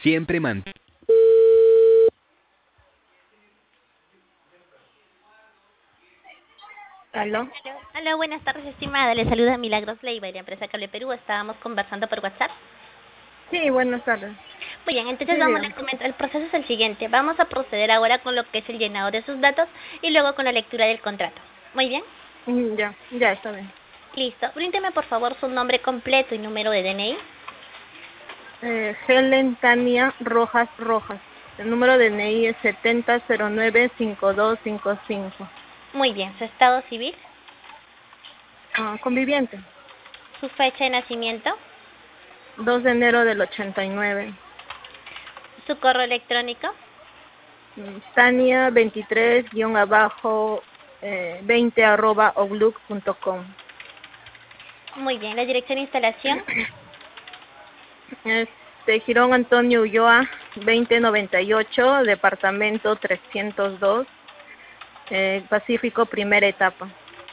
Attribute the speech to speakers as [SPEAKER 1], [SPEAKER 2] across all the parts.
[SPEAKER 1] Siempre mantén.
[SPEAKER 2] ¿Aló?
[SPEAKER 3] Hola, buenas tardes, estimada. Le saluda Milagros Leiva de la empresa Cable Perú. Estábamos conversando por WhatsApp.
[SPEAKER 2] Sí, buenas tardes.
[SPEAKER 3] Muy bien, entonces
[SPEAKER 2] Sí,
[SPEAKER 3] vamos
[SPEAKER 2] dígame.
[SPEAKER 3] a comentar. El proceso es el siguiente. Vamos a proceder ahora con lo que es el llenado de sus datos y luego con la lectura del contrato. Muy bien.
[SPEAKER 2] Ya está bien.
[SPEAKER 3] Listo. Bríndeme, por favor, su nombre completo y número de DNI.
[SPEAKER 2] Helen Tania Rojas Rojas. El número de DNI es 70095255.
[SPEAKER 3] Muy bien. Su estado civil,
[SPEAKER 2] Conviviente.
[SPEAKER 3] su fecha de nacimiento,
[SPEAKER 2] 2 de enero del 89.
[SPEAKER 3] su correo electrónico.
[SPEAKER 2] Tania 23-20
[SPEAKER 3] Muy bien. La dirección de instalación.
[SPEAKER 2] Girón Antonio Ulloa 2098, departamento 302, Pacífico, primera etapa.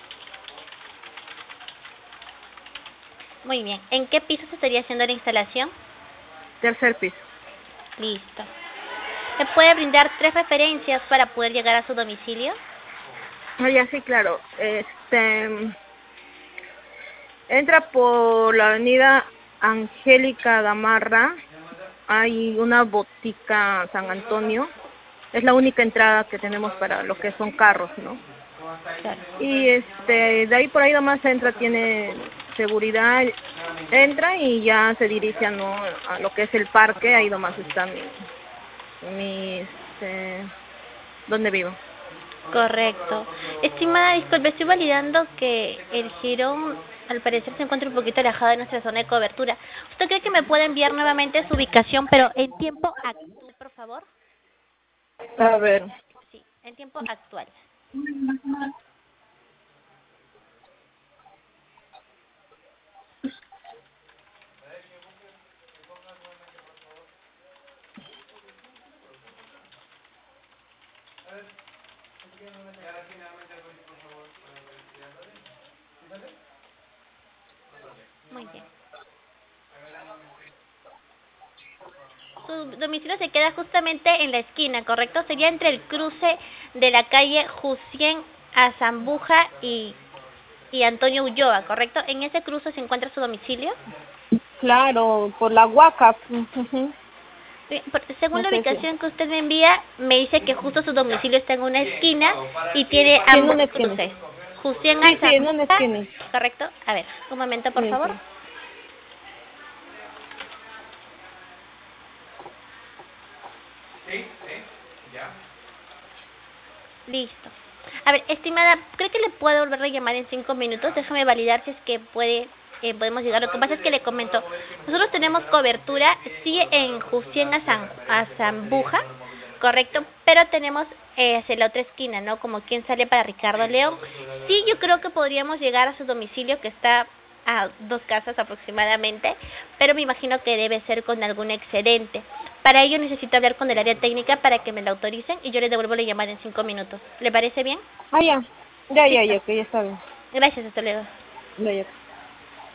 [SPEAKER 3] Muy bien. ¿En qué piso se estaría haciendo la instalación?
[SPEAKER 2] Tercer piso.
[SPEAKER 3] Listo. ¿Me puede brindar 3 referencias para poder llegar a su domicilio?
[SPEAKER 2] Ya, sí, claro. Entra por la avenida Angélica Gamarra. Hay una botica San Antonio. Es la única entrada que tenemos para lo que son carros, ¿no?
[SPEAKER 3] Claro.
[SPEAKER 2] Y de ahí por ahí nomás entra, tiene seguridad, entra y ya se dirige a lo que es el parque. Ahí nomás está donde vivo.
[SPEAKER 3] Correcto. Estimada, disculpe, estoy validando que el jirón al parecer se encuentra un poquito alejado de nuestra zona de cobertura. ¿Usted cree que me puede enviar nuevamente su ubicación, pero en tiempo actual, por favor?
[SPEAKER 2] A ver.
[SPEAKER 3] Sí, en tiempo actual. Muy bien. Su domicilio se queda justamente en la esquina, ¿correcto? Sería entre el cruce de la calle Jusien a Zambuja y Antonio Ulloa, ¿correcto? En ese cruce se encuentra su domicilio.
[SPEAKER 2] Claro, por la Huaca. Ujú.
[SPEAKER 3] Bien, según
[SPEAKER 2] No
[SPEAKER 3] la
[SPEAKER 2] sé si.
[SPEAKER 3] ubicación que usted me envía, me dice que justo su domicilio está en una esquina y tiene
[SPEAKER 2] Sí, en
[SPEAKER 3] ambos
[SPEAKER 2] una esquina.
[SPEAKER 3] cruces. Jusien a
[SPEAKER 2] Sí, en una
[SPEAKER 3] Zambuja,
[SPEAKER 2] esquina.
[SPEAKER 3] ¿correcto? A ver, un momento, por
[SPEAKER 2] Sí,
[SPEAKER 3] favor.
[SPEAKER 2] sí.
[SPEAKER 3] Listo. A ver, estimada, ¿cree que le puedo volver a llamar en 5 minutos? Déjame validar si es que podemos llegar. Lo que pasa es que le comento, nosotros tenemos cobertura, sí, en Jusien a Zambuja, correcto, pero tenemos hacia la otra esquina, ¿no? Como quien sale para Ricardo León. Sí, yo creo que podríamos llegar a su domicilio, que está a 2 casas aproximadamente, pero me imagino que debe ser con algún excedente. Para ello necesito hablar con el área técnica para que me la autoricen y yo le devuelvo la llamada en 5 minutos. ¿Le parece bien?
[SPEAKER 2] Ya. Ya,
[SPEAKER 3] Listo.
[SPEAKER 2] que ya está bien.
[SPEAKER 3] Gracias, hasta luego.
[SPEAKER 2] Ya, ya.